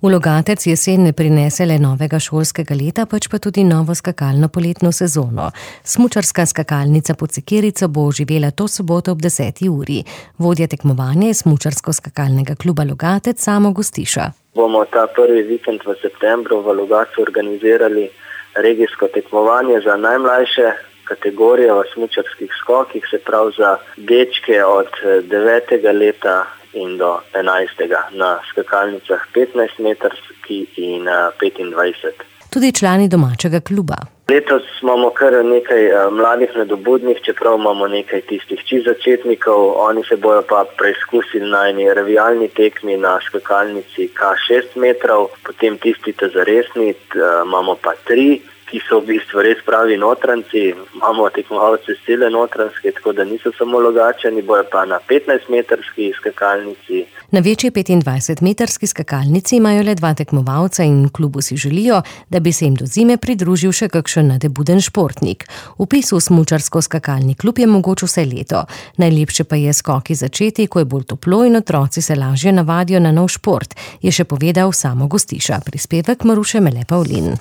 V Logatec jesen ne prinese le novega šolskega leta, pač pa tudi novo skakalno poletno sezono. Smučarska skakalnica Pod Sekirico bo živela to soboto ob 10. uri. Vodja tekmovanja je Smučarsko-skakalnega kluba Logatec Samo Gostiša. Bomo ta prvi vikend v septembru v Logatcu organizirali regijsko tekmovanje za najmlajše kategorije v smučarskih skokih, se pravi za dečke od 9. leta in do 11. na skakalnicah 15-metrski in 25. Tudi člani domačega kluba. Letos imamo kar nekaj mladih nadobudnih, čeprav imamo nekaj tistih začetnikov, oni se bojo pa preizkusili na eni revijalni tekmi na skakalnici K6 metrov, potem tisti zaresni, imamo pa 3, ki so v bistvu res pravi notranci, imamo tekmovalce sile notranske, tako da niso samo Logatčani, bojo pa na 15-metrski skakalnici. Na večji 25-metrski skakalnici imajo le 2 tekmovalca in v klubu si želijo, da bi se jim do zime pridružil še kakšen nadebuden športnik. Vpis v Smučarsko-skakalni klub je mogoč vse leto. Najlepše pa je skoki začeti, ko je bolj toplo in otroci se lažje navadijo na nov šport, je še povedal Samo Gostiša. Prispevek Maruše Mele Pavlin.